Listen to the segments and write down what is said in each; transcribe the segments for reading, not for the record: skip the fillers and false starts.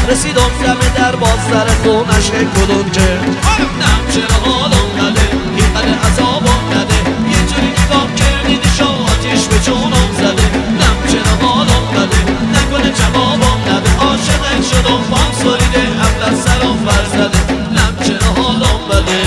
رسیدم دم در باز سر خونش کدوم که نم چرا حالم نده اینقدر عذابم نده یه جوری نگاه کردی دیشا آتیش به جونم زده نم چرا حالم نده نکنه جوابم نده عاشقت شدم پام سریده هم در سرم بر زده نم چرا حالم بده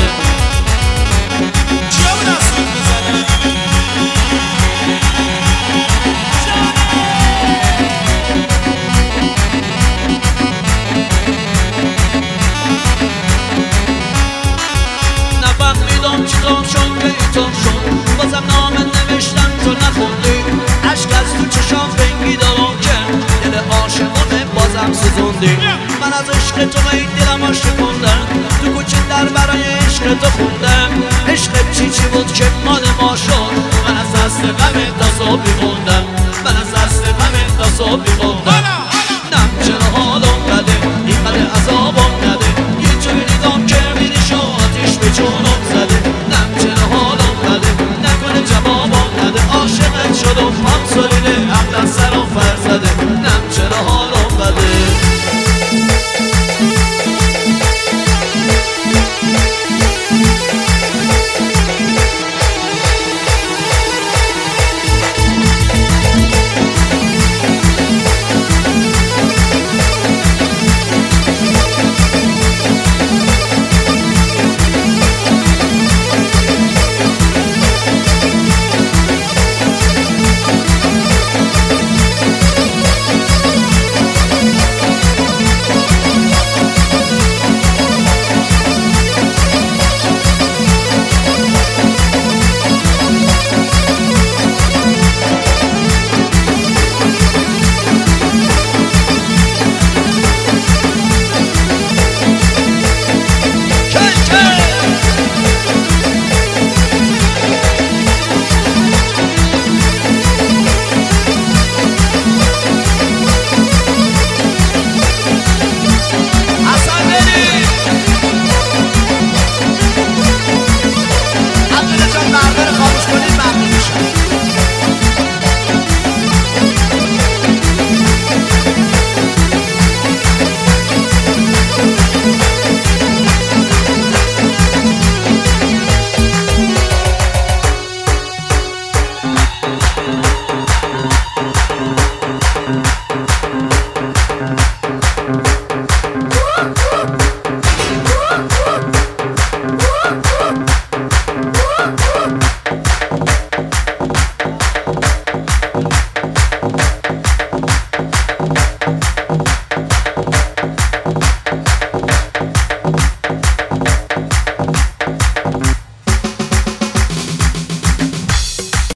چیکار شد که اینطور شد بازم نامه نوشتم تو نخوندی عشق از تو چشام بنگی دارم کرد دل عاشقانه بازم سوزوندی من از عشق تو به این دلم شکوندم تو کوچه در برای عشق تو خوندم عشق چی بود که مال ما شد من از دست غم تا صبح